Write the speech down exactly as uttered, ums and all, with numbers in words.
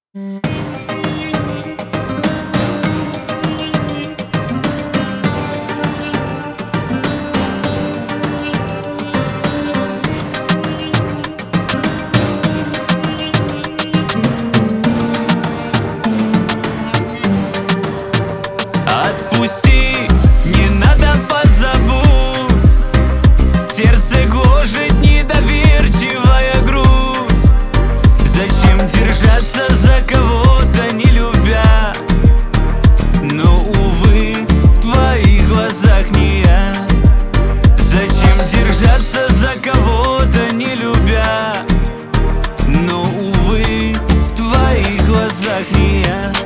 Отпусти, не надо, позабудь. Сердце гложет недоверчивая грусть. Зачем держаться за кого-то, не любя? Но, увы, в твоих глазах не я. Зачем держаться за кого-то, не любя? Но, увы, в твоих глазах не я.